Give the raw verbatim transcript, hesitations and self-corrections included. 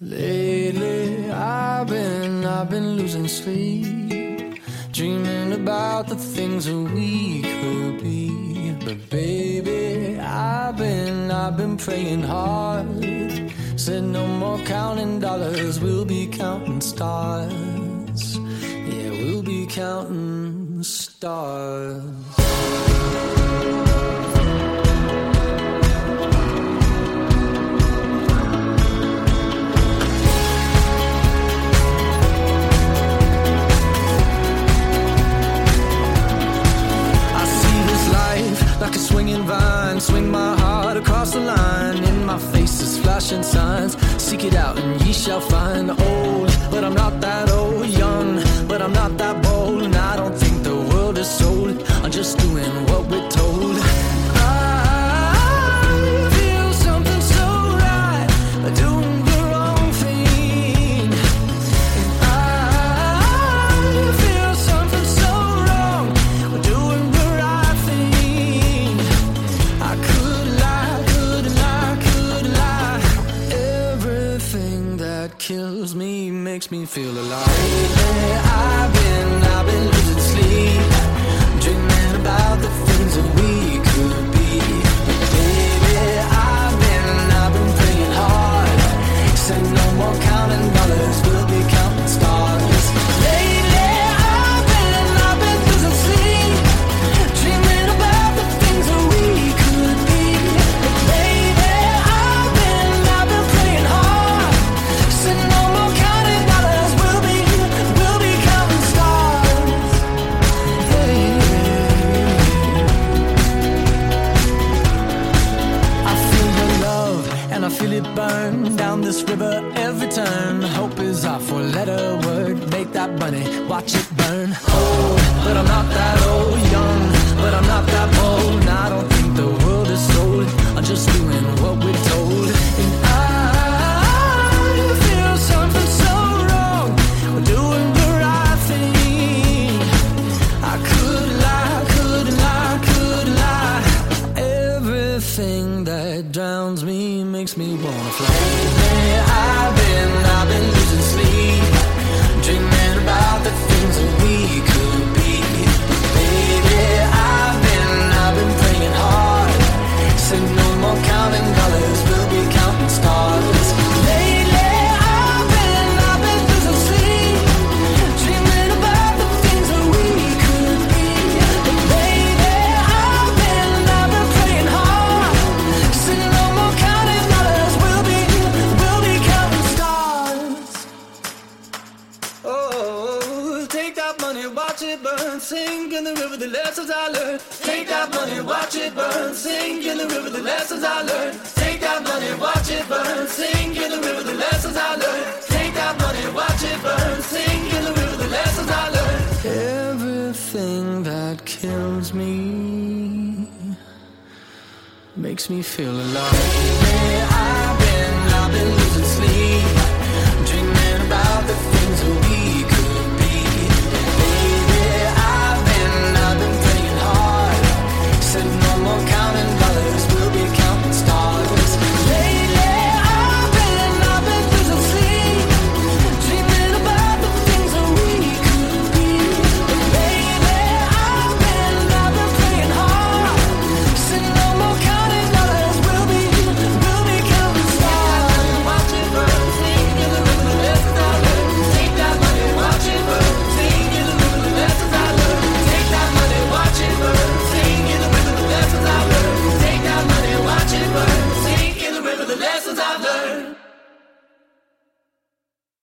Lately, I've been, I've been losing sleep, dreaming about the things that we could be. But baby, I've been, I've been praying hard. Said no more counting dollars, we'll be counting stars. Yeah, we'll be counting stars. Like a swinging vine, swing my heart across the line. In my face is flashing signs. Seek it out and ye shall find. Old, but I'm not that old. Young, but I'm not that bold. And I don't think the world is sold. I'm just doing what we're told. I feel something so right, doing the wrong thing. And I feel something so wrong, doing the right thing. I could lie, could lie, could lie. Everything that kills me makes me feel alive. Lately, I've been, I've been losing sleep, dreaming about the things that we could be. Baby, I've been, I've been praying hard. Said no more counting dollars, we'll be counting stars. Lately, I've been, I've been losing sleep, dreaming about the things that we could be. Baby, I've been, I've been praying hard. Said no more counting dollars, we'll be, we'll be counting stars. Hey. I feel your love and I feel it burn down this river every turn. Hope is our four-letter word. Make that money, watch it burn. Old, but I'm not that old. Young, but I'm not that bold. And I don't think the world is sold. I'm just doing what we're told. And I feel something so wrong, we're doing the right thing. I could lie, could lie, could lie. Everything that drowns me makes me wanna fly. Lately, I've been, I've been losing sleep, dreaming about the things that we could be. Baby, I've been, I've been praying hard. Said no more counting dollars, we'll be counting stars. Lately, I've been, I've been losing sleep, dreaming about the things that we could be. Baby, I've been, I've been praying hard. Said no more counting dollars, we'll be, we'll be counting stars. Oh, take that money, watch it burn, sink in the river, the lessons I learned. Take that money, watch it burn, sink in the river, the lessons I learned. Take that money, watch it burn, sink in the river, the lessons I learned. Take that money, watch it burn, sink in the river, the lessons I learned. Everything that kills me makes me feel alive. I